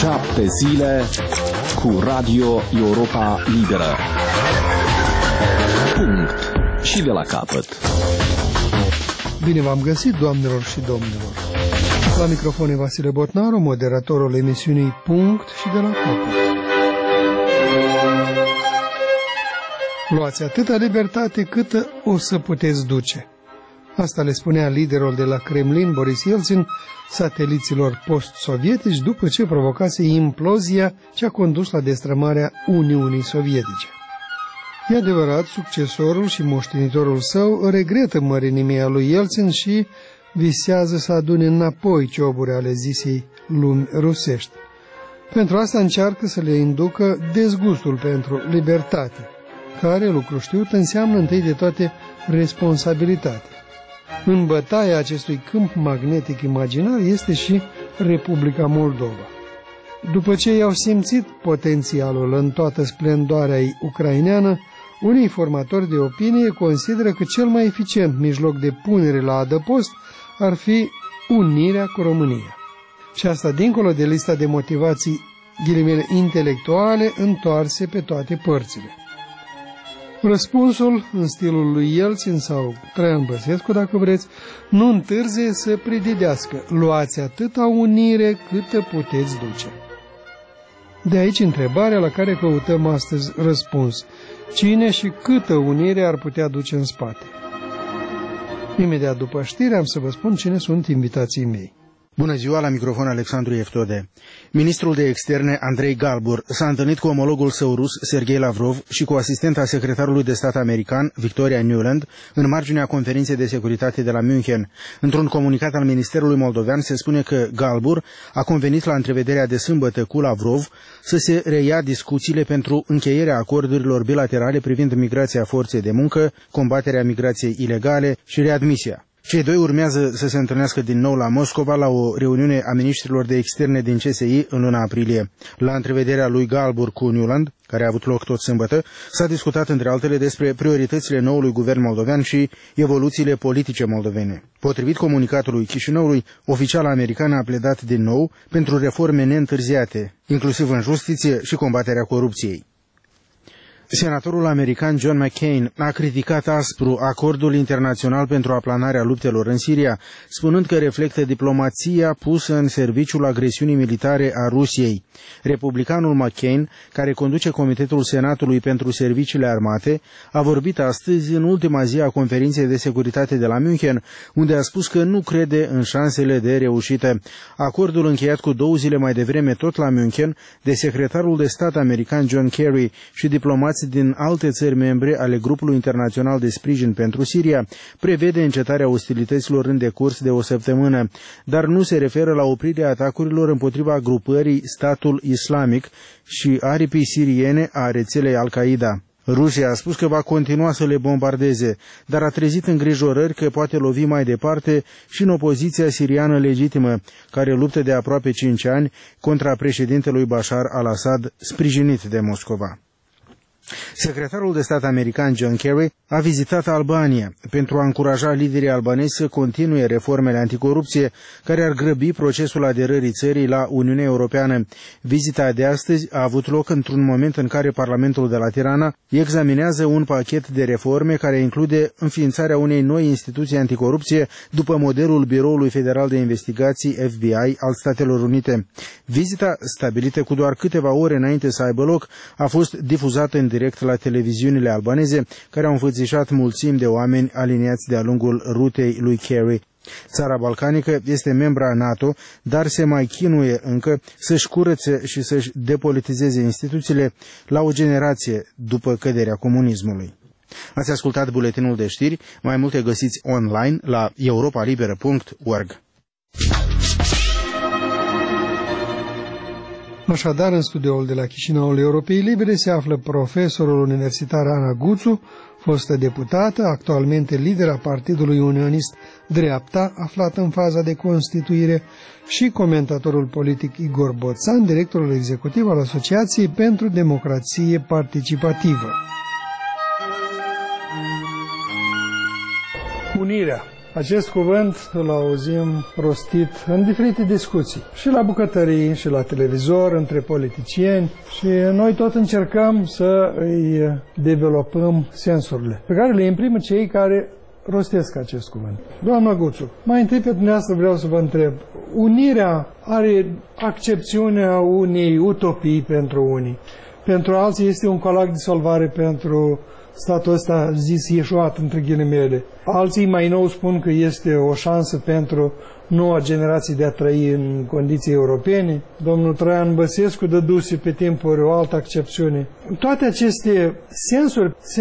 7 zile cu Radio Europa Liberă. Punct. Și de la capăt. Bine v-am găsit, doamnelor și domnilor. La microfon e Vasile Botnaru, moderatorul emisiunii Punct și de la capăt. Luați atâta libertate câtă o să puteți duce. Asta le spunea liderul de la Kremlin, Boris Yeltsin, sateliților post-sovietici după ce provocase implozia ce a condus la destrămarea Uniunii Sovietice. E adevărat, succesorul și moștenitorul său regretă mărinimea lui Yeltsin și visează să adune înapoi cioburi ale zisei lumi rusești. Pentru asta încearcă să le inducă dezgustul pentru libertate, care, lucru știut, înseamnă întâi de toate responsabilitate. În bătaia acestui câmp magnetic imaginar este și Republica Moldova. După ce i-au simțit potențialul în toată splendoarea ucraineană, unii formatori de opinie consideră că cel mai eficient mijloc de punere la adăpost ar fi unirea cu România. Și asta dincolo de lista de motivații, ghilimele, intelectuale întoarse pe toate părțile. Răspunsul, în stilul lui Yeltsin sau Traian Băsescu, dacă vreți, nu întârzie să prididească: luați atâta unire câtă puteți duce. De aici întrebarea la care căutăm astăzi răspuns: cine și câtă unire ar putea duce în spate? Imediat după știre am să vă spun cine sunt invitații mei. Bună ziua, la microfon Alexandru Eftode. Ministrul de Externe Andrei Galbur s-a întâlnit cu omologul său rus, Sergei Lavrov, și cu asistenta secretarului de stat american, Victoria Nuland, în marginea conferinței de securitate de la München. Într-un comunicat al Ministerului Moldovean se spune că Galbur a convenit la întrevederea de sâmbătă cu Lavrov să se reia discuțiile pentru încheierea acordurilor bilaterale privind migrația forței de muncă, combaterea migrației ilegale și readmisia. Cei doi urmează să se întâlnească din nou la Moscova la o reuniune a ministrilor de externe din CSI în luna aprilie. La întrevederea lui Galbur cu Nuland, care a avut loc tot sâmbătă, s-a discutat între altele despre prioritățile noului guvern moldovean și evoluțiile politice moldovene. Potrivit comunicatului Chișinăului, oficiala americană a pledat din nou pentru reforme neîntârziate, inclusiv în justiție și combaterea corupției. Senatorul american John McCain a criticat aspru acordul internațional pentru aplanarea luptelor în Siria, spunând că reflectă diplomația pusă în serviciul agresiunii militare a Rusiei. Republicanul McCain, care conduce Comitetul Senatului pentru Serviciile Armate, a vorbit astăzi în ultima zi a conferinței de securitate de la München, unde a spus că nu crede în șansele de reușită. Acordul încheiat cu 2 zile mai devreme tot la München de secretarul de stat american John Kerry și diplomați din alte țări membre ale grupului internațional de sprijin pentru Siria, prevede încetarea ostilităților în decurs de o săptămână, dar nu se referă la oprirea atacurilor împotriva grupării Statul Islamic și aripii siriene a rețelei Al-Qaeda. Rusia a spus că va continua să le bombardeze, dar a trezit îngrijorări că poate lovi mai departe și în opoziția siriană legitimă, care luptă de aproape 5 ani contra președintelui Bashar al-Assad, sprijinit de Moscova. Secretarul de stat american John Kerry a vizitat Albania pentru a încuraja liderii albanezi să continue reformele anticorupție care ar grăbi procesul aderării țării la Uniunea Europeană. Vizita de astăzi a avut loc într-un moment în care Parlamentul de la Tirana examinează un pachet de reforme care include înființarea unei noi instituții anticorupție după modelul Biroului Federal de Investigații FBI al Statelor Unite. Vizita, stabilită cu doar câteva ore înainte să aibă loc, a fost difuzată în direct la televiziunile albaneze, care au înfățișat mulțimi de oameni aliniați de-a lungul rutei lui Kerry. Țara balcanică este membra NATO, dar se mai chinuie încă să-și curățe și să-și depolitizeze instituțiile la o generație după căderea comunismului. Ați ascultat buletinul de știri, mai multe găsiți online la europalibera.org. Așadar, în studioul de la Chișinăul Europei Libere se află profesorul universitar Ana Guțu, fostă deputată, actualmente lider a Partidului Unionist Dreapta, aflat în faza de constituire, și comentatorul politic Igor Boțan, directorul executiv al Asociației pentru Democrație Participativă. Unirea Acest cuvânt îl auzim rostit în diferite discuții, și la bucătării, și la televizor, între politicieni, și noi tot încercăm să îi developăm sensurile pe care le imprimă cei care rostesc acest cuvânt. Doamna Guțu, mai întâi pe dumneavoastră vreau să vă întreb, unirea are accepțiunea unei utopii pentru unii, pentru alții este un colac de salvare pentru statul ăsta zis ieșuat, între ghilimele. Alții mai nou spun că este o șansă pentru noua generație de a trăi în condiții europene. Domnul Traian Băsescu dăduse pe timpuri o altă accepțiune. Toate aceste sensuri se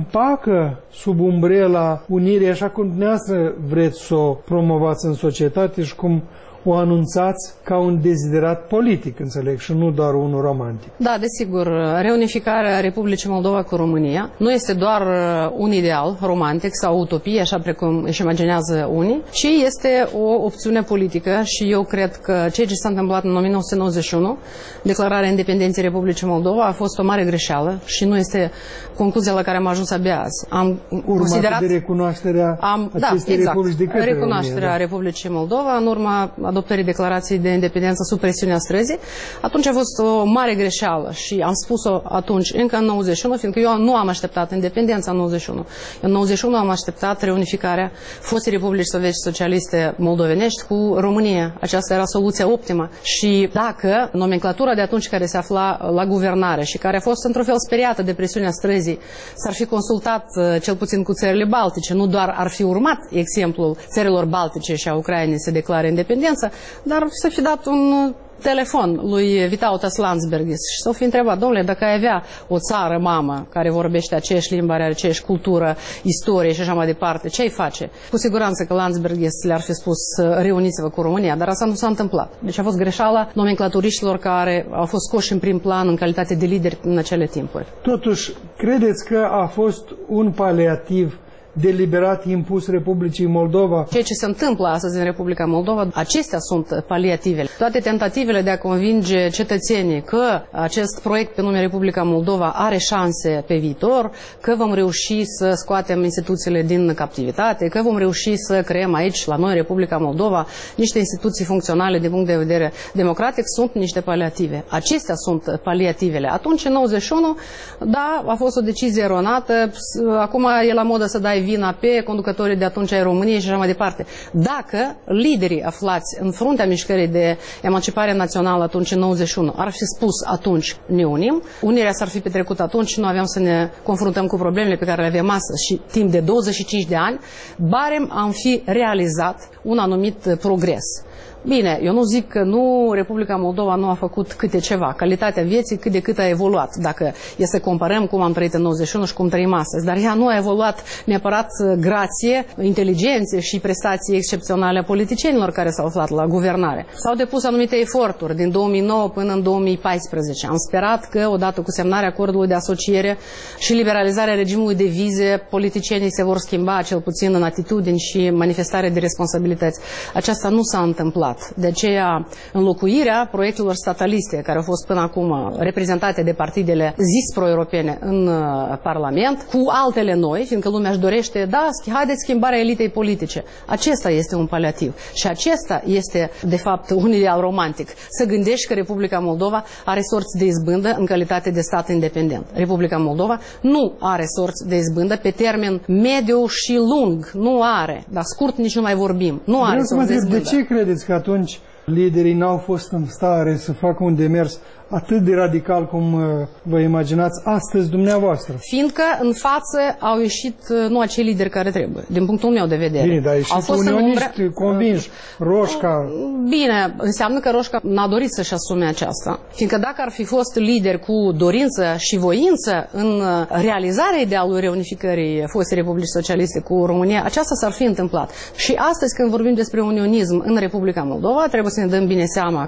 împacă sub umbrela unirii, așa cum dumneavoastră vreți să o promovați în societate și cum o anunțați ca un deziderat politic, înțeleg, și nu doar unul romantic. Da, desigur, reunificarea Republicii Moldova cu România nu este doar un ideal romantic sau utopie, așa precum își imaginează unii, ci este o opțiune politică și eu cred că ceea ce s-a întâmplat în 1991, declararea independenței Republicii Moldova, a fost o mare greșeală și nu este concluzia la care am ajuns abia azi. Am considerat de recunoașterea acestei republici de către recunoașterea România, Republicii Moldova în urma adoptării declarației de independență sub presiunea străzii. Atunci a fost o mare greșeală și am spus-o atunci, încă în 91, fiindcă eu nu am așteptat independența în 91. În 91 am așteptat reunificarea fostei Republici Sovietice Socialiste moldovenești cu România. Aceasta era soluția optimă. Și dacă nomenclatura de atunci care se afla la guvernare și care a fost într-un fel speriată de presiunea străzii, s-ar fi consultat cel puțin cu țările baltice, nu doar ar fi urmat exemplul țărilor baltice și a Ucrainei să declare independență, dar să fi dat un telefon lui Vytautas Landsbergis și să-l fi întrebat, domnule, dacă ai avea o țară mamă care vorbește aceeași limbă, are aceeași cultură, istorie și așa mai departe, ce ai face? Cu siguranță că Landsbergis le-ar fi spus reuniți-vă cu România, dar asta nu s-a întâmplat. Deci a fost greșeala nomenclaturiștilor care au fost scoși în prim plan în calitate de lideri în acele timpuri. Totuși, credeți că a fost un paliativ deliberat impus Republicii Moldova? Ceea ce se întâmplă astăzi în Republica Moldova, acestea sunt paliativele. Toate tentativele de a convinge cetățenii că acest proiect pe nume Republica Moldova are șanse pe viitor, că vom reuși să scoatem instituțiile din captivitate, că vom reuși să creăm aici, la noi, Republica Moldova, niște instituții funcționale din punct de vedere democratic, sunt niște paliative. Acestea sunt paliativele. Atunci, în 91, da, a fost o decizie eronată, acum e la modă să dai vina pe conducătorii de atunci ai României și așa mai departe. Dacă liderii aflați în fruntea mișcării de emancipare națională atunci în 91 ar fi spus atunci ne unim, unirea s-ar fi petrecut atunci și nu aveam să ne confruntăm cu problemele pe care le avem astăzi și timp de 25 de ani, barem am fi realizat un anumit progres. Bine, eu nu zic că nu Republica Moldova nu a făcut câte ceva. Calitatea vieții cât de cât a evoluat. Dacă e să comparăm cum am trăit în 91 și cum trăim astăzi. Dar ea nu a evoluat neapărat grație, inteligențe și prestații excepționale a politicienilor care s-au aflat la guvernare. S-au depus anumite eforturi din 2009 până în 2014. Am sperat că odată cu semnarea acordului de asociere și liberalizarea regimului de vize, politicienii se vor schimba cel puțin în atitudini și manifestare de responsabilități. Aceasta nu s-a întâmplat. De aceea, înlocuirea proiectelor stataliste care au fost până acum reprezentate de partidele zis pro-europene în Parlament, cu altele noi, fiindcă lumea își dorește, da, haideți schimbarea elitei politice. Acesta este un paliativ. Și acesta este, de fapt, un ideal romantic. Să gândești că Republica Moldova are sorți de izbândă în calitate de stat independent. Republica Moldova nu are sorți de izbândă pe termen mediu și lung. Nu are. Dar scurt nici nu mai vorbim. Nu are sorți de izbândă. De ce credeți că atunci liderii n-au fost în stare să facă un demers atât de radical cum vă imaginați astăzi dumneavoastră? Fiindcă în față au ieșit nu acei lideri care trebuie, din punctul meu de vedere. Bine, dar au ieșit unioniști convinși, Roșca. Bine, înseamnă că Roșca n-a dorit să-și asume aceasta. Fiindcă dacă ar fi fost lideri cu dorință și voință în realizarea idealului reunificării fostei Republici Socialiste cu România, aceasta s-ar fi întâmplat. Și astăzi, când vorbim despre unionism în Republica Moldova, trebuie să ne dăm bine seama că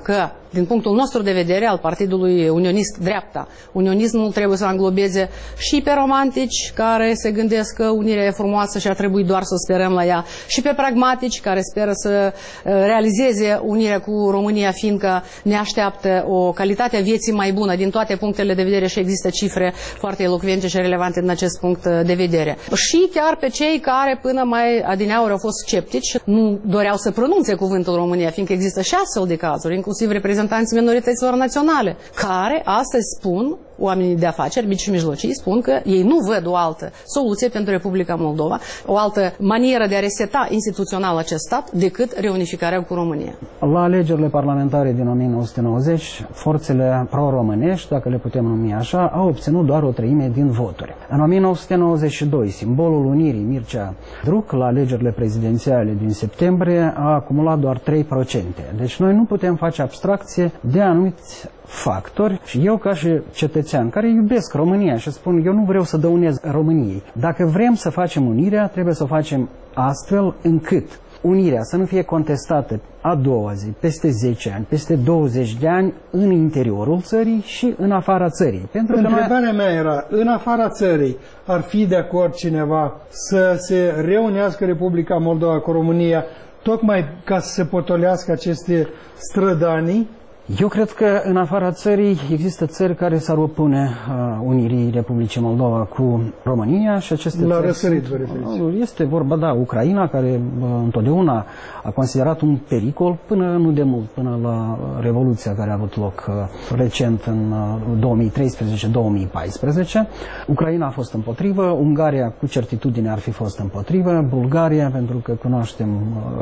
din punctul nostru de vedere al Partidului Unionist Dreapta. Unionismul trebuie să înglobeze și pe romantici care se gândesc că unirea e frumoasă și ar trebui doar să sperăm la ea, și pe pragmatici care speră să realizeze unirea cu România, fiindcă ne așteaptă o calitate a vieții mai bună din toate punctele de vedere și există cifre foarte elocvente și relevante din acest punct de vedere. Și chiar pe cei care până mai adineauri au fost sceptici, nu doreau să pronunțe cuvântul România, fiindcă există și astfel de cazuri, inclusiv reprezentanții minorităților naționale, care astăzi spun, oamenii de afaceri, mici și mijlocii, spun că ei nu văd o altă soluție pentru Republica Moldova, o altă manieră de a reseta instituțional acest stat decât reunificarea cu România. La alegerile parlamentare din 1990, forțele pro-românești, dacă le putem numi așa, au obținut doar o treime din voturi. În 1992, simbolul unirii Mircea-Druc, la alegerile prezidențiale din septembrie, a acumulat doar 3%. Deci noi nu putem face abstracție de anumiți factori și eu ca și cetățean care iubesc România și spun eu nu vreau să dăunez României. Dacă vrem să facem unirea, trebuie să o facem astfel încât unirea să nu fie contestată a doua zi, peste 10 ani, peste 20 de ani în interiorul țării și în afara țării. Pentru că întrebarea mea era, în afara țării ar fi de acord cineva să se reunească Republica Moldova cu România tocmai ca să se potolească aceste strădanii? Eu cred că în afara țării există țări care s-ar opune unirii Republicii Moldova cu România și aceste la țări răsărit, vă referiți. Este vorba, da, Ucraina, care întotdeauna a considerat un pericol până nu de mult, până la revoluția care a avut loc recent în 2013-2014. Ucraina a fost împotrivă, Ungaria cu certitudine ar fi fost împotrivă, Bulgaria, pentru că cunoaștem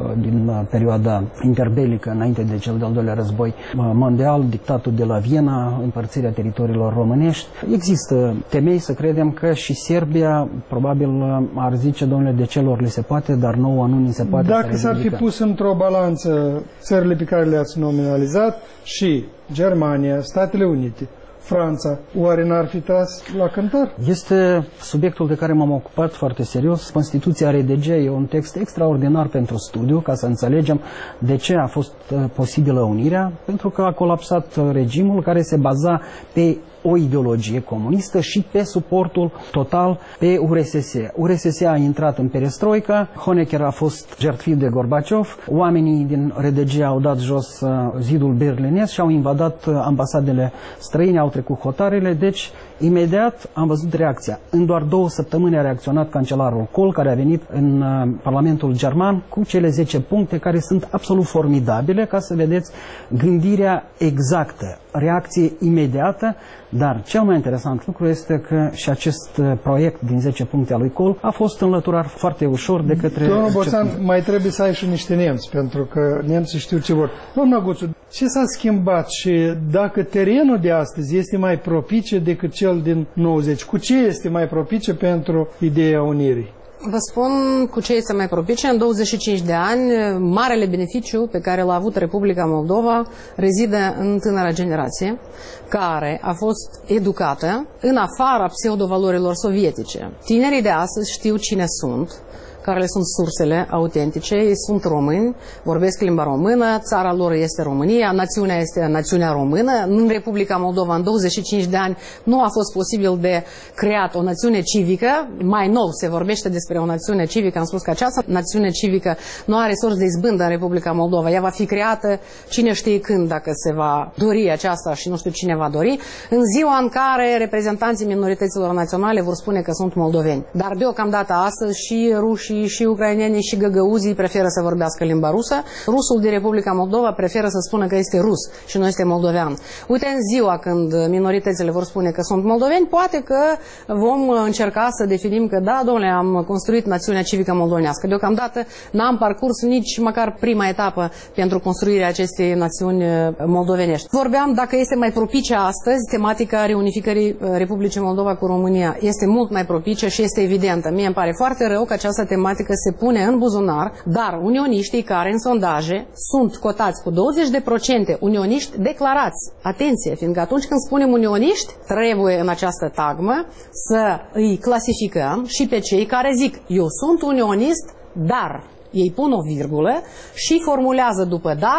din perioada interbelică, înainte de cel de-al doilea război mondial, dictatul de la Viena, împărțirea teritoriilor românești. Există temei să credem că și Serbia probabil ar zice, domnule, de celor le se poate, dar nouă nu ni se poate. Dacă s-ar fi pus într-o balanță țările pe care le-ați nominalizat și Germania, Statele Unite, Franța, oare n-ar fi tras la cântar? Este subiectul de care m-am ocupat foarte serios. Constituția RDG e un text extraordinar pentru studiu, ca să înțelegem de ce a fost posibilă unirea, pentru că a colapsat regimul care se baza pe o ideologie comunistă și pe suportul total pe URSS. URSS a intrat în perestroică, Honecker a fost jertfit de Gorbaciov, oamenii din RDG au dat jos zidul berlinez și au invadat ambasadele străine, au trecut hotarele, deci imediat am văzut reacția. În doar 2 săptămâni a reacționat cancelarul Kohl, care a venit în Parlamentul German cu cele 10 puncte care sunt absolut formidabile, ca să vedeți gândirea exactă, reacție imediată, dar cel mai interesant lucru este că și acest proiect din 10 puncte al lui Kohl a fost înlăturat foarte ușor de către... Domnul Boțan, mai trebuie să ai și niște nemți, pentru că nemții știu ce vor. Domnul Guțu, ce s-a schimbat și dacă terenul de astăzi este mai propice decât cel din 90, cu ce este mai propice pentru ideea unirii? Vă spun cu ce este mai propice. În 25 de ani, marele beneficiu pe care l-a avut Republica Moldova rezidă în tânăra generație, care a fost educată în afara pseudovalorilor sovietice. Tinerii de astăzi știu cine sunt, care le sunt sursele autentice, ei sunt români, vorbesc limba română, țara lor este România, națiunea este națiunea română. În Republica Moldova, în 25 de ani, nu a fost posibil de creat o națiune civică. Mai nou se vorbește despre o națiune civică. Am spus că această națiune civică nu are sors de izbândă în Republica Moldova. Ea va fi creată cine știe când, dacă se va dori aceasta și nu știu cine va dori, în ziua în care reprezentanții minorităților naționale vor spune că sunt moldoveni. Dar deocamdată astăzi și rușii și ucrainenii și găgăuzii preferă să vorbească limba rusă. Rusul din Republica Moldova preferă să spună că este rus și nu este moldovean. Uite, în ziua când minoritățile vor spune că sunt moldoveni, poate că vom încerca să definim că da, domnule, am construit națiunea civică moldovenească. Deocamdată n-am parcurs nici măcar prima etapă pentru construirea acestei națiuni moldovenești. Vorbeam dacă este mai propice astăzi tematica reunificării Republicii Moldova cu România. Este mult mai propice și este evidentă. Mie îmi pare foarte rău că această tematică se pune în buzunar, dar unioniștii care în sondaje sunt cotați cu 20%, unioniști declarați. Atenție, fiindcă atunci când spunem unioniști, trebuie în această tagmă să îi clasificăm și pe cei care zic eu sunt unionist, dar ei pun o virgulă și formulează după dar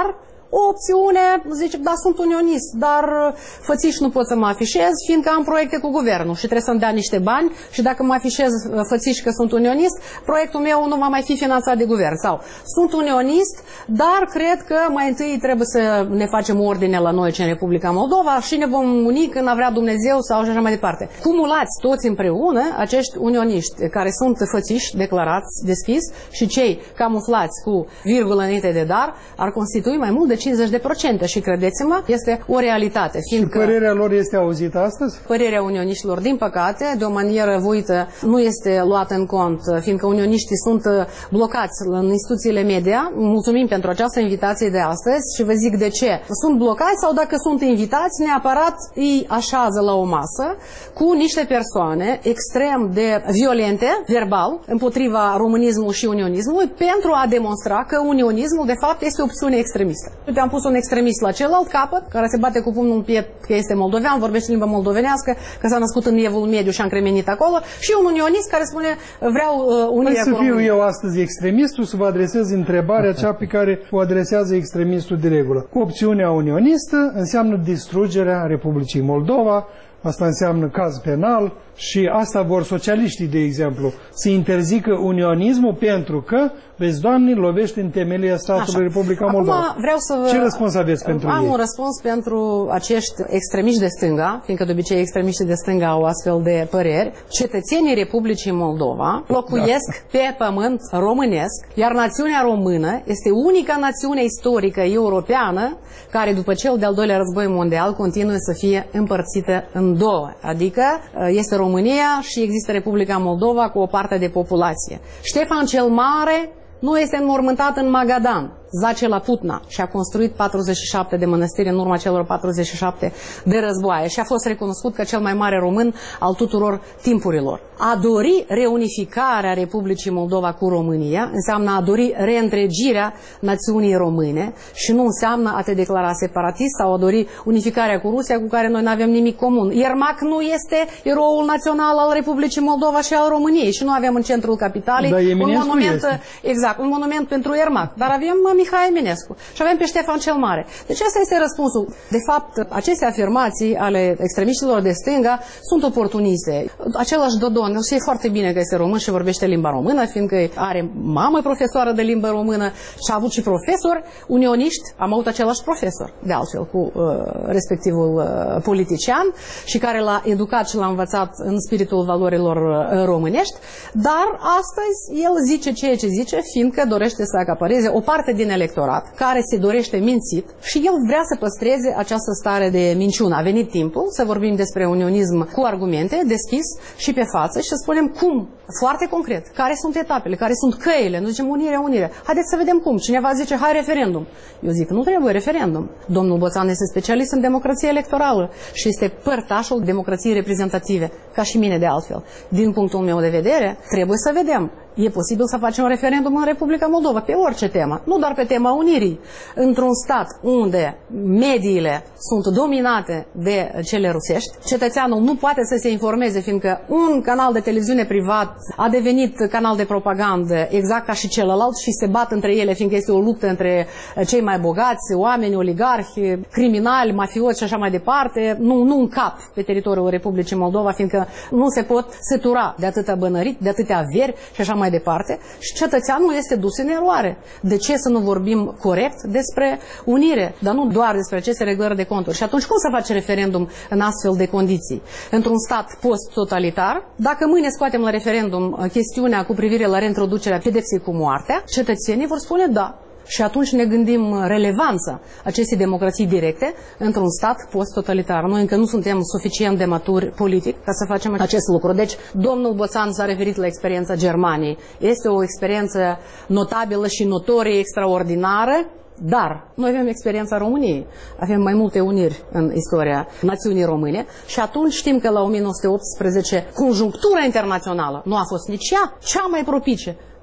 O opțiune, zice, da, sunt unionist, dar fățiș nu pot să mă afișez, fiindcă am proiecte cu guvernul și trebuie să-mi dea niște bani și dacă mă afișez fățiș că sunt unionist, proiectul meu nu va mai fi finanțat de guvern. Sau sunt unionist, dar cred că mai întâi trebuie să ne facem ordine la noi, în Republica Moldova, și ne vom uni când a vrea Dumnezeu sau și așa mai departe. Cumulați toți împreună acești unioniști care sunt fățiși declarați deschis și cei camuflați cu virgulă înainte de dar ar constitui mai mult de 50% și credeți-mă, este o realitate. Fiindcă și părerea lor este auzită astăzi? Părerea unioniștilor, din păcate, de o manieră voită, nu este luată în cont, fiindcă unioniștii sunt blocați în instituțiile media. Mulțumim pentru această invitație de astăzi și vă zic de ce. Sunt blocați sau dacă sunt invitați, neapărat îi așează la o masă cu niște persoane extrem de violente, verbal, împotriva românismului și unionismului, pentru a demonstra că unionismul, de fapt, este o opțiune extremistă. Te-am pus un extremist la celălalt capăt, care se bate cu pumnul în piept că este moldovean, vorbește limba moldovenească, că s-a născut în Evul Mediu și a încremenit acolo, și un unionist care spune vreau unirea cu România. Să fiu eu astăzi extremistul, să vă adresez întrebarea cea pe care o adresează extremistul de regulă. Opțiunea unionistă înseamnă distrugerea Republicii Moldova, asta înseamnă caz penal și asta vor socialiștii, de exemplu, să interzică unionismul pentru că, vezi, Doamne, lovește în temelia statului Republica Moldova. Acum vreau să vă... Ce răspuns aveți pentru ei? Am un răspuns pentru acești extremiști de stânga, fiindcă de obicei extremiștii de stânga au astfel de păreri. Cetățenii Republicii Moldova locuiesc pe pământ românesc, iar națiunea română este unica națiune istorică europeană care, după cel de-al doilea război mondial, continuă să fie împărțită în două. Adică este România și există Republica Moldova cu o parte de populație. Ștefan cel Mare nu este înmormântat în Magadan, zace la Putna și a construit 47 de mănăstiri în urma celor 47 de războaie și a fost recunoscut ca cel mai mare român al tuturor timpurilor. A dori reunificarea Republicii Moldova cu România înseamnă a dori reîntregirea națiunii române și nu înseamnă a te declara separatist sau a dori unificarea cu Rusia, cu care noi nu avem nimic comun. Iermac nu este eroul național al Republicii Moldova și al României și nu avem în centrul capitalei un monument, exact, un monument pentru Iermac, dar avem Mihai Eminescu și avem pe Ștefan cel Mare. Deci asta este răspunsul. De fapt, aceste afirmații ale extremiștilor de stânga sunt oportuniste. Același Dodon, el știe foarte bine că este român și vorbește limba română, fiindcă are mamă profesoară de limbă română și a avut și profesori unioniști. Am avut același profesor, de altfel, cu respectivul politician și care l-a educat și l-a învățat în spiritul valorilor românești, dar astăzi el zice ceea ce zice, fiindcă dorește să acapareze o parte din electorat care se dorește mințit și el vrea să păstreze această stare de minciună. A venit timpul să vorbim despre unionism cu argumente, deschis și pe față și să spunem cum, foarte concret, care sunt etapele, care sunt căile, nu zicem unire. Haideți să vedem cum. Cineva zice, hai referendum. Eu zic, nu trebuie referendum. Domnul Boțan este specialist în democrație electorală și este părtașul democrației reprezentative, ca și mine de altfel. Din punctul meu de vedere, trebuie să vedem. E posibil să facem un referendum în Republica Moldova pe orice temă, nu doar pe tema unirii. Într-un stat unde mediile sunt dominate de cele rusești, cetățeanul nu poate să se informeze, fiindcă un canal de televiziune privat a devenit canal de propagandă exact ca și celălalt și se bat între ele, fiindcă este o luptă între cei mai bogați, oameni, oligarhi, criminali, mafioți și așa mai departe. Nu încap pe teritoriul Republicii Moldova, fiindcă nu se pot sătura de atâta bănărit, de atâtea averi și așa mai departe, și cetățeanul este dus în eroare. De ce să nu vorbim corect despre unire, dar nu doar despre aceste reglări de conturi? Și atunci cum să faci referendum în astfel de condiții? Într-un stat post-totalitar, dacă mâine scoatem la referendum chestiunea cu privire la reintroducerea pedepsei cu moartea, cetățenii vor spune da. Și atunci ne gândim relevanța acestei democrații directe într-un stat post-totalitar. Noi încă nu suntem suficient de maturi politic ca să facem acest lucru. Deci, domnul Boțan s-a referit la experiența Germaniei. Este o experiență notabilă și notorie, extraordinară, dar noi avem experiența României. Avem mai multe uniri în istoria națiunii române și atunci știm că la 1918 conjunctura internațională nu a fost nici ea cea mai propice.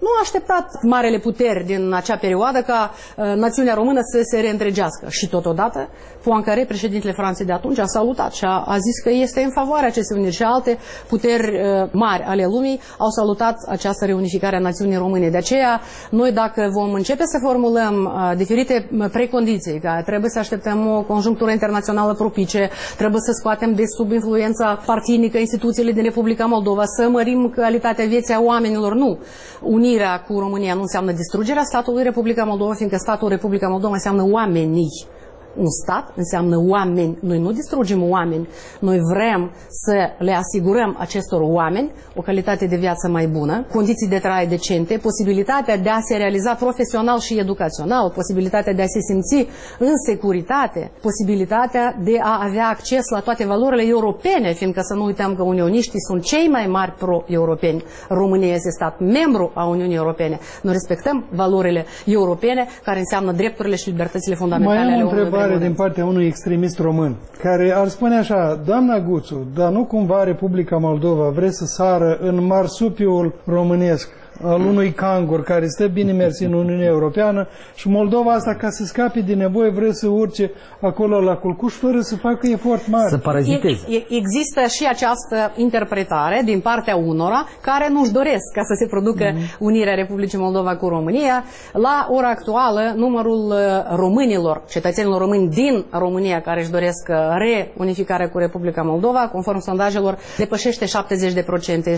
nu a așteptat marele puteri din acea perioadă ca națiunea română să se reîntregească. Și totodată, Poincaré, președintele Franței de atunci, a salutat și a zis că este în favoarea acestei uniri și alte puteri mari ale lumii au salutat această reunificare a națiunii române. De aceea, noi dacă vom începe să formulăm diferite precondiții, că trebuie să așteptăm o conjunctură internațională propice, trebuie să scoatem de sub influența partinică instituțiile din Republica Moldova, să mărim calitatea vieții a oamenilor, nu. Unirea cu România nu înseamnă distrugerea statului Republica Moldova, fiindcă statul Republica Moldova înseamnă oamenii. Un stat înseamnă oameni. Noi nu distrugem oameni. Noi vrem să le asigurăm acestor oameni o calitate de viață mai bună, condiții de trai decente, posibilitatea de a se realiza profesional și educațional, posibilitatea de a se simți în securitate, posibilitatea de a avea acces la toate valorile europene, fiindcă să nu uităm că unioniștii sunt cei mai mari pro-europeni. România este stat membru a Uniunii Europene. Noi respectăm valorile europene, care înseamnă drepturile și libertățile fundamentale ale omului. Din partea unui extremist român, care ar spune așa: doamna Guțu, dar nu cumva Republica Moldova vrea să sară în marsupiul românesc al unui cangur care stă bine mersi în Uniunea Europeană și Moldova asta, ca să scape din nevoie, vrea să urce acolo la culcuș fără să facă efort mare. Să paraziteze. Există și această interpretare din partea unora care nu-și doresc ca să se producă unirea Republicii Moldova cu România. La ora actuală, numărul românilor, cetățenilor români din România care își doresc reunificarea cu Republica Moldova, conform sondajelor, depășește 70%, 70-80%.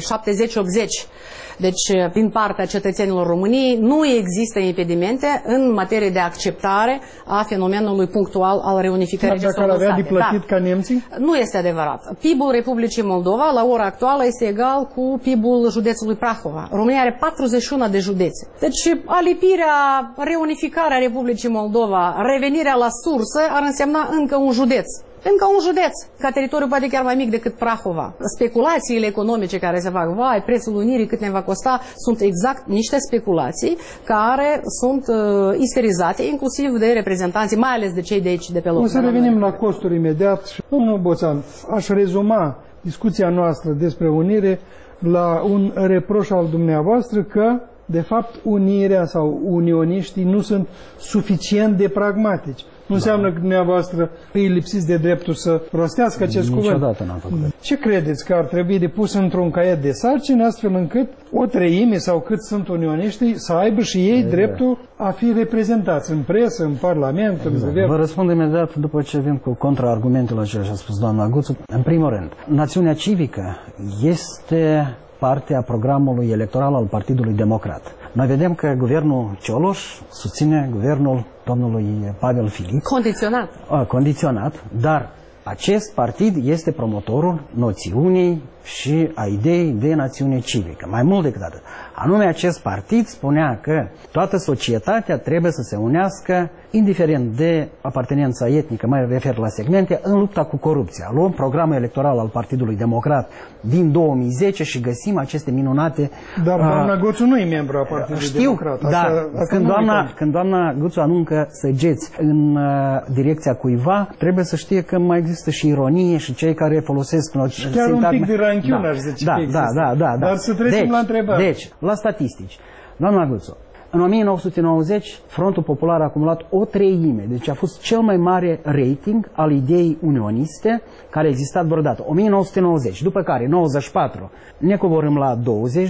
Deci, din partea cetățenilor României, nu există impedimente în materie de acceptare a fenomenului punctual al reunificării acestor state. Dacă ar avea de plătit ca nemții? Nu este adevărat. PIB-ul Republicii Moldova, la ora actuală, este egal cu PIB-ul județului Prahova. România are 41 de județe. Deci, alipirea, reunificarea Republicii Moldova, revenirea la sursă, ar însemna încă un județ. Încă un județ, ca teritoriu poate chiar mai mic decât Prahova. Speculațiile economice care se fac, vai, prețul unirii cât ne va costa, sunt exact niște speculații care sunt isterizate, inclusiv de reprezentanții, mai ales de cei de aici, de pe loc. O să revenim la costuri imediat. Domnul Boțan, aș rezuma discuția noastră despre unire la un reproș al dumneavoastră că, de fapt, unirea sau unioniștii nu sunt suficient de pragmatici. Nu înseamnă că dumneavoastră îi lipsiți de dreptul să rostească acest cuvânt. Niciodată n-am făcut. Ce credeți că ar trebui de pus într-un caiet de sarcini, astfel încât o treime sau cât sunt unioniștii să aibă și ei dreptul a fi reprezentați în presă, în Parlament, în guvern? Vă răspund imediat după ce vin cu contraargumentul la ceea ce a spus doamna Guțu. În primul rând, națiunea civică este parte a programului electoral al Partidului Democrat. Noi vedem că guvernul Cioloș susține guvernul domnului Pavel Filip. Condiționat. Condiționat, dar acest partid este promotorul noțiunii și a ideii de națiune civică. Mai mult decât atât. Anume, acest partid spunea că toată societatea trebuie să se unească, indiferent de apartenența etnică, mai refer la segmente, în lupta cu corupția. Luăm programul electoral al Partidului Democrat din 2010 și găsim aceste minunate... Dar doamna Guțu nu e membru a Partidului Democrat. Dar când doamna Guțu anuncă săgeți în direcția cuiva, trebuie să știe că mai există și ironie și cei care folosesc... Chiar un pic de ranchiune, aș zice. Da. Dar să trecem la întrebare. Deci, la statistici. Doamna Guțu, în 1990, Frontul Popular a acumulat o treime, deci a fost cel mai mare rating al ideii unioniste care a existat vreodată. 1990, după care 94 ne coborâm la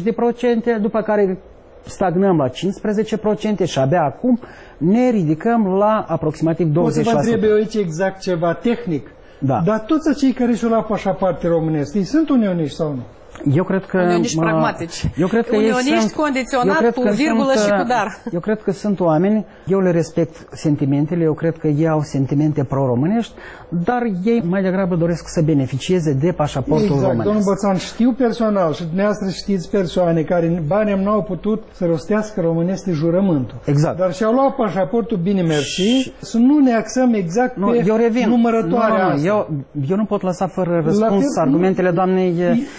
20%, după care stagnăm la 15% și abia acum ne ridicăm la aproximativ 26%. O să vă întreb eu aici exact ceva tehnic. Da. Dar toți cei care și-au luat pașaparte românesc, ei sunt unioniști sau nu? Eu cred că unioniști pragmatici. Eu cred că unioniști condiționat cu virgulă și cu dar. Eu cred că sunt oameni, eu le respect sentimentele, eu cred că ei au sentimente pro-românești, dar ei mai degrabă doresc să beneficieze de pașaportul românesc. Domnul Boțan, știu personal și dumneavoastră știți persoane care în bani nu au putut să rostească românește jurământul. Exact. Dar și-au luat pașaportul, bine mersi, să nu ne axăm exact pe numărătoarea asta. Eu nu pot lăsa fără răspuns argumentele doamnei. Dar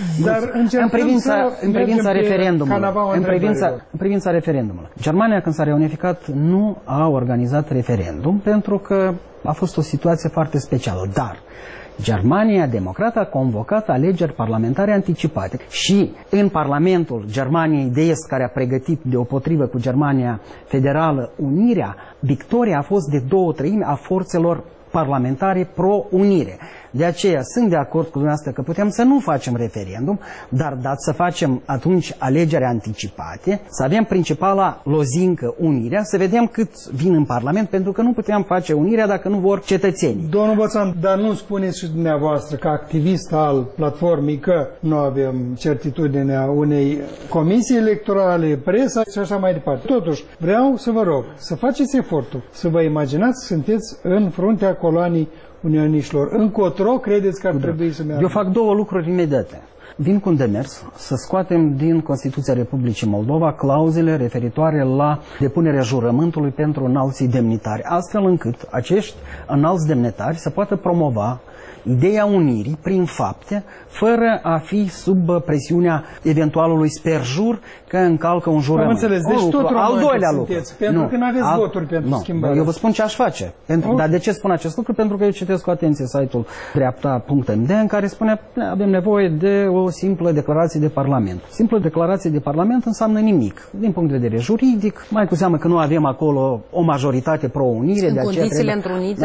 în privința referendumului. În privința referendumului. Germania, când s-a reunificat, nu a organizat referendum pentru că a fost o situație foarte specială. Dar Germania democrată a convocat alegeri parlamentare anticipate și în Parlamentul Germaniei de Est, care a pregătit deopotrivă cu Germania Federală unirea, victoria a fost de 2/3 a forțelor parlamentare pro-unire. De aceea sunt de acord cu dumneavoastră că putem să nu facem referendum, dar să facem atunci alegeri anticipate, să avem principala lozincă unirea, să vedem cât vin în Parlament, pentru că nu putem face unirea dacă nu vor cetățenii. Domnul Bățan, dar nu spuneți și dumneavoastră ca activist al platformei că nu avem certitudinea unei comisii electorale, presa și așa mai departe. Totuși, vreau să vă rog să faceți efortul, să vă imaginați că sunteți în fruntea coloanii unioniștilor. Încotro credeți că ar trebui să meargă? Eu fac două lucruri imediate. Vin cu un demers să scoatem din Constituția Republicii Moldova clauzele referitoare la depunerea jurământului pentru înalții demnitari, astfel încât acești înalți demnitari să poată promova ideea unirii prin fapte, fără a fi sub presiunea eventualului sperjur că încalcă un jurământ. Am înțeles, deci tot al doilea lucru. Pentru că nu aveți voturi pentru schimbare. Eu vă spun ce aș face. Dar de ce spun acest lucru? Pentru că eu citesc cu atenție site-ul dreapta.md în care spune avem nevoie de o simplă declarație de Parlament. Simplă declarație de Parlament înseamnă nimic. Din punct de vedere juridic, mai cu seamă că nu avem acolo o majoritate pro-unire. În condițiile întrunite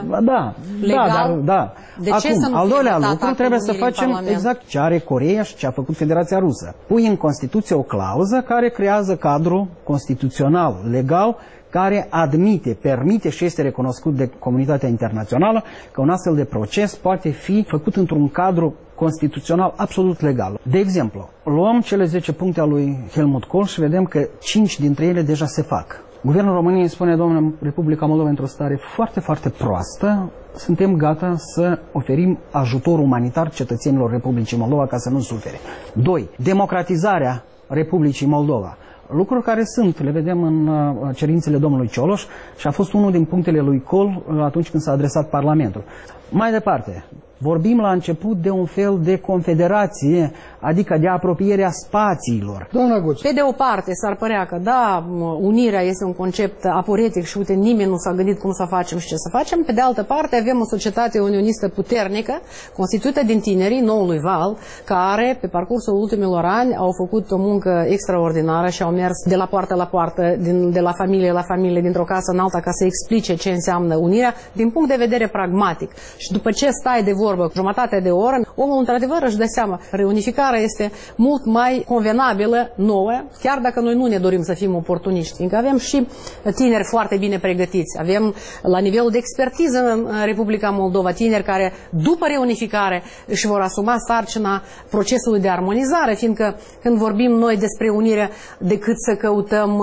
legal? Da. De ce să nu al doilea fie lucru trebuie să facem exact ce are Coreea și ce a făcut Federația Rusă. Pui în Constituție o clauză care creează cadru constituțional, legal, care permite și este recunoscut de comunitatea internațională că un astfel de proces poate fi făcut într-un cadru constituțional absolut legal. De exemplu, luăm cele 10 puncte ale lui Helmut Kohl și vedem că 5 dintre ele deja se fac. Guvernul României spune, domnule, Republica Moldova într-o stare foarte, foarte proastă, suntem gata să oferim ajutor umanitar cetățenilor Republicii Moldova ca să nu sufere. 2. Democratizarea Republicii Moldova. Lucruri care le vedem în cerințele domnului Cioloș și a fost unul din punctele lui Kohl atunci când s-a adresat Parlamentul. Mai departe, vorbim la început de un fel de confederație, adică de apropierea spațiilor. Doamna Guț. Pe de o parte s-ar părea că da, unirea este un concept aporetic și uite, nimeni nu s-a gândit cum să facem și ce să facem. Pe de altă parte avem o societate unionistă puternică, constituită din tinerii noului val, care pe parcursul ultimilor ani au făcut o muncă extraordinară și au mers de la poartă la poartă, de la familie la familie, dintr-o casă în alta, ca să explice ce înseamnă unirea din punct de vedere pragmatic. Și după ce stai de vorbă jumătate de oră, omul într-adevăr își dă seama. Reunificarea este mult mai convenabilă, nouă, chiar dacă noi nu ne dorim să fim oportuniști, fiindcă avem și tineri foarte bine pregătiți. Avem la nivelul de expertiză în Republica Moldova tineri care după reunificare își vor asuma sarcina procesului de armonizare, fiindcă când vorbim noi despre unire, decât să căutăm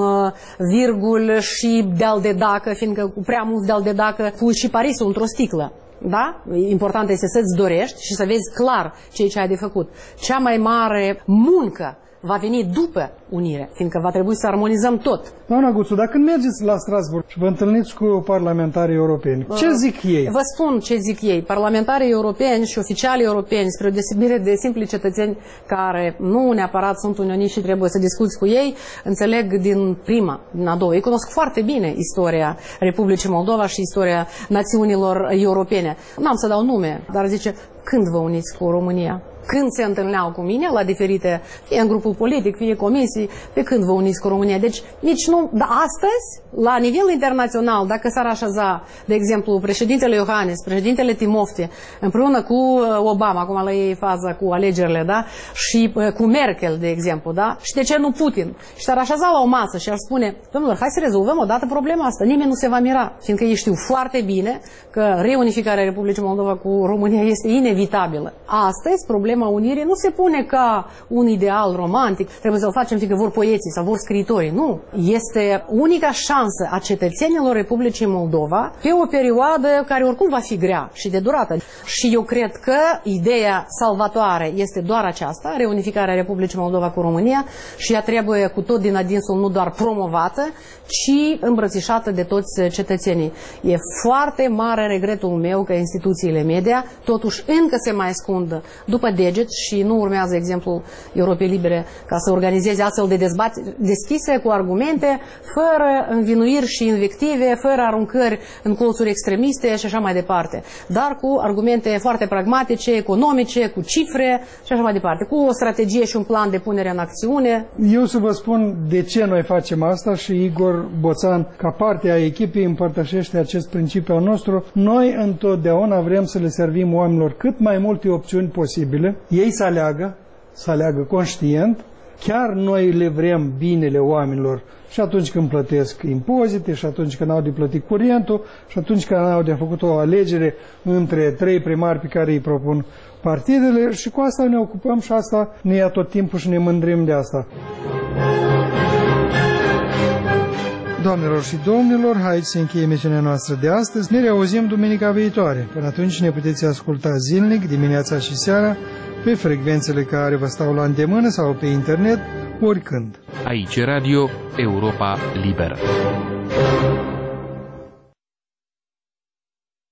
virgul și de-al de dacă, fiindcă cu prea mult de-al de dacă pui și Parisul într-o sticlă. Da? Important este să-ți dorești și să vezi clar ce ai de făcut. Cea mai mare muncă va veni după unire, fiindcă va trebui să armonizăm tot. Doamna Guțu, dacă mergeți la Strasbourg și vă întâlniți cu parlamentarii europeni, ce zic ei? Vă spun ce zic ei. Parlamentarii europeni și oficialii europeni, spre o deosebire de simpli cetățeni care nu neapărat sunt unioniști și trebuie să discuți cu ei, înțeleg din a doua. Ei cunosc foarte bine istoria Republicii Moldova și istoria națiunilor europene. N-am să dau nume, dar zice, când vă uniți cu România? Când se întâlneau cu mine la diferite, fie în grupul politic, fie comisii, pe când vă uniți cu România. Deci nici nu, dar astăzi, la nivel internațional, dacă s-ar așeza, de exemplu, președintele Iohannis, președintele Timofte, împreună cu Obama, acum la ei faza cu alegerile, da? Și cu Merkel, de exemplu, da? Și de ce nu Putin? Și s-ar așeza la o masă și ar spune, domnilor, hai să rezolvăm odată problema asta. Nimeni nu se va mira, fiindcă ei știu foarte bine că reunificarea Republicii Moldova cu România este inevitabilă. Astăzi, problema unirii nu se pune ca un ideal romantic, trebuie să-l facem fiindcă vor poeții sau vor scriitorii. Nu. Este unica șansă a cetățenilor Republicii Moldova pe o perioadă care oricum va fi grea și de durată. Și eu cred că ideea salvatoare este doar aceasta, reunificarea Republicii Moldova cu România, și ea trebuie cu tot din adinsul nu doar promovată, ci îmbrățișată de toți cetățenii. E foarte mare regretul meu că instituțiile media totuși încă se mai ascundă după deget și nu urmează exemplul Europei Libere ca să organizeze astfel de dezbateri deschise cu argumente, fără învinuiri și invective, fără aruncări în colțuri extremiste și așa mai departe, dar cu argumente foarte pragmatice, economice, cu cifre și așa mai departe, cu o strategie și un plan de punere în acțiune. Eu să vă spun de ce noi facem asta și Igor Boțan, ca parte a echipei, împărtășește acest principiu al nostru. Noi întotdeauna vrem să le servim oamenilor cât mai multe opțiuni posibile, ei să aleagă conștient, chiar noi le vrem binele oamenilor și atunci când plătesc impozite, și atunci când au de plătit curentul, și atunci când au de făcut o alegere între 3 primari pe care îi propun partidele, și cu asta ne ocupăm și asta ne ia tot timpul și ne mândrim de asta. Doamnelor și domnilor, haideți să încheie emisiunea noastră de astăzi. Ne reauzim duminica viitoare. Până atunci ne puteți asculta zilnic, dimineața și seara, pe frecvențele care vă stau la îndemână sau pe internet, oricând. Aici Radio Europa Liberă.